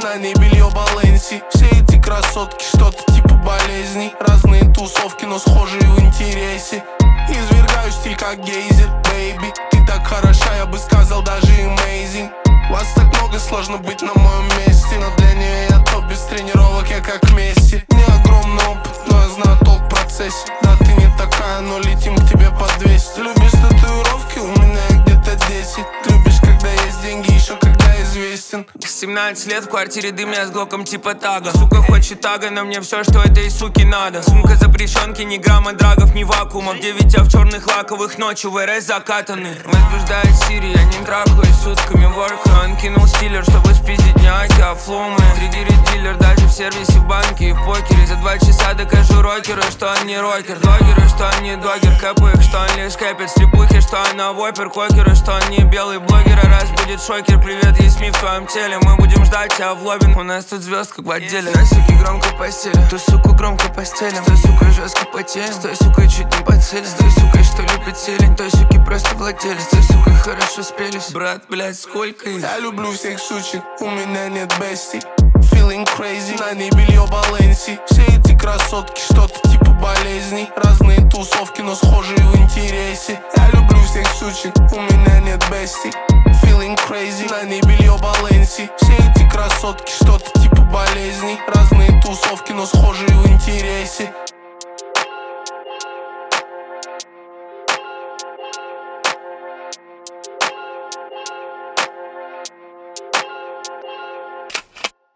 на ней белье Баленси. Все эти красотки что-то типа болезней. Разные тусовки, но схожие в интересе. Извергаю стиль как гейзер, бэйби. Ты так хороша, я бы сказал даже amazing. Вас так много, сложно быть на моем месте. Но для нее я топ, без тренировок я как Месси. Не огромный опыт, но я знаю толк в процессе. Да, ты не такая, но летим к тебе по 200. Любишь татуировки? У меня их где-то 10. Любишь, когда есть деньги, еще когда известен. 17 лет в квартире дым, я с глоком типа тага. Сука хочет тага, но мне все, что этой суки надо. Сумка запрещенки, ни грамма драгов, ни вакуумов. 9 в черных лаковых, ночью в РС закатаны. Возбуждает Сири, я не трахаюсь сутками ворка. Он кинул стилер, чтобы спиздить няки, а флумы. Триггерит дилер даже в сервисе, в банке и в покере. За 2 часа докажу рокеру, что он не рокер. Блогеры, что он не догер, кэпы их, что он лишь кэпит. Стрипухи, что она вопер, кокеры, что он не белый блогер. А раз будет шокер, привет, есть миф в твоем теле. Мы будем ждать тебя в лобби, у нас тут звезд как в отделе. Стой, суки, громко постелим, ту суку громко постелим. Стой, сука, жестко потеем, стой, сука, чуть не поцелим. Стой, сука, что любит селень, той суки просто владелец. Стой, сука, хорошо спелись, брат, блядь, сколько их? Я люблю всех сучек, у меня нет бести. Feeling crazy, на ней белье Баленси. Все эти красотки что-то типа болезней. Разные тусовки, но схожие в интересе. Я люблю всех сучек, у меня нет бести. Feeling crazy, на ней белье Баленси. Все эти красотки что-то типа болезней. Разные тусовки, но схожие